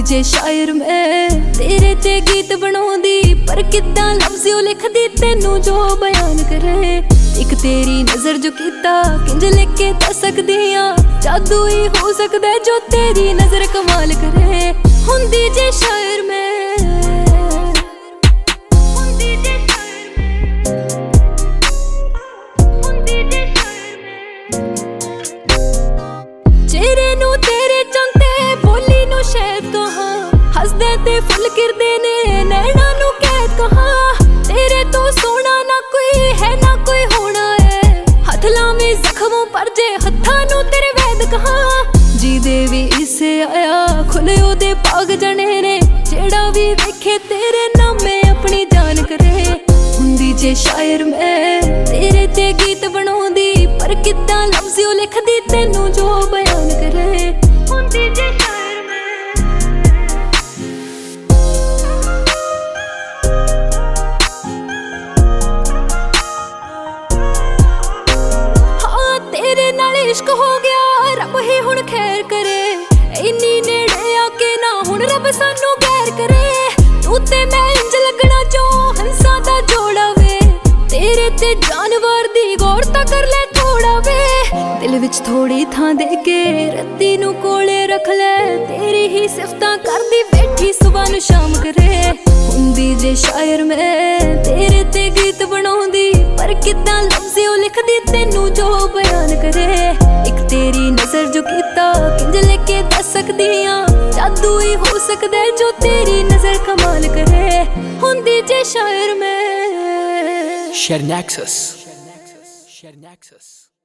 जे शायर मैं तेरे ते गीत बनाउंदी, पर किद्दां लफ्ज़ लिखदी तेनू जो बयान करे। एक तेरी नजर जो कीता किंज लिखे दस सकदी आं, जादू ही हो सकदा जो तेरी नजर कमाल करे। हुंदी जे शायर मैं ते फुल किरदे ने नैना नू कैद कहां, तेरे तो सोना ना कोई है ना कोई होना है। हथ लावे जख्मों पर जे हत्थां नू तेरे वैद कहां, जी दे भी इसे आया खुले ओदे पाग जने ने, जेड़ा भी वेखे तेरे नामे अपनी जान करे। हुंदी जे शायर मैं तेरे ते गीत बनाउंदी, पर किद्दां लफ्ज़ लिखदी तेनू जो बयान करे। हुंदी जे इश्क हो गया रब ही हुण खैर करे, इन्नी नेड़े आके ना हुण रब सानू गैर करे। तू ते मैं इंज लगना जो हंसा दा जोड़ा वे, तेरे ते जानवर दी गौर तां कर ले थोड़ा वे। दिल विच थोड़ी थां दे के रत्ती नू कोले रख ले, तेरी ही सिफतां करदी बैठी सुबह नू शाम करे। हुंदी जे शायर मैं तेरे ते गीत बनाउंदी, पर किद्दां लफ्ज़ लिखदी तेनू जो बयान करे। एक तेरी नजर जो कीता किंज लिखे दस सकदी आं, जादू ही हो सकदा जो तेरी नजर कमाल करे। हुंदी जे शायर मैं Share Nexus.